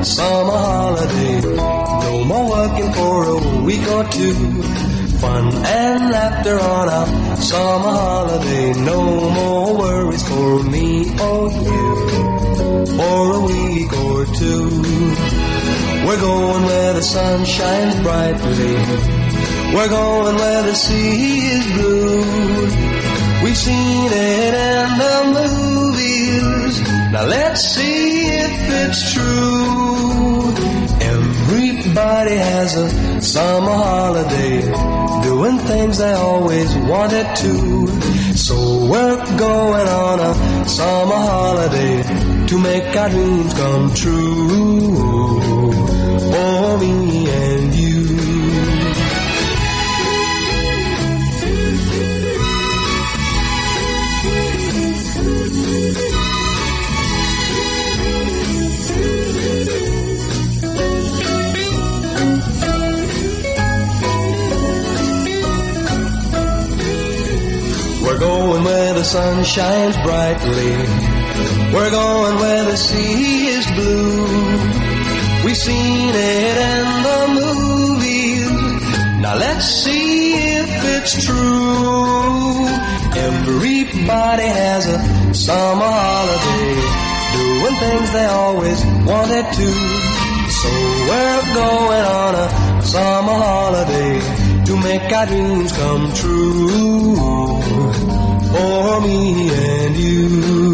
summer holiday. No more working for a week or two. Fun and laughter on a summer holiday. No more worries for me or you for a week or two. We're going where the sun shines brightly. We're going where the sea is blue. We've seen it in the movies. Now let's see if it's true. Everybody has a summer holiday, doing things they always wanted to. So we're going on a summer holiday to make our dreams come true. For me and you. We're going where the sun shines brightly. We're going where the sea is blue. We've seen it in the movies. Now let's see if it's true. Everybody has a summer holiday, doing things they always wanted to. So we're going on a summer holiday to make our dreams come true. For me and you.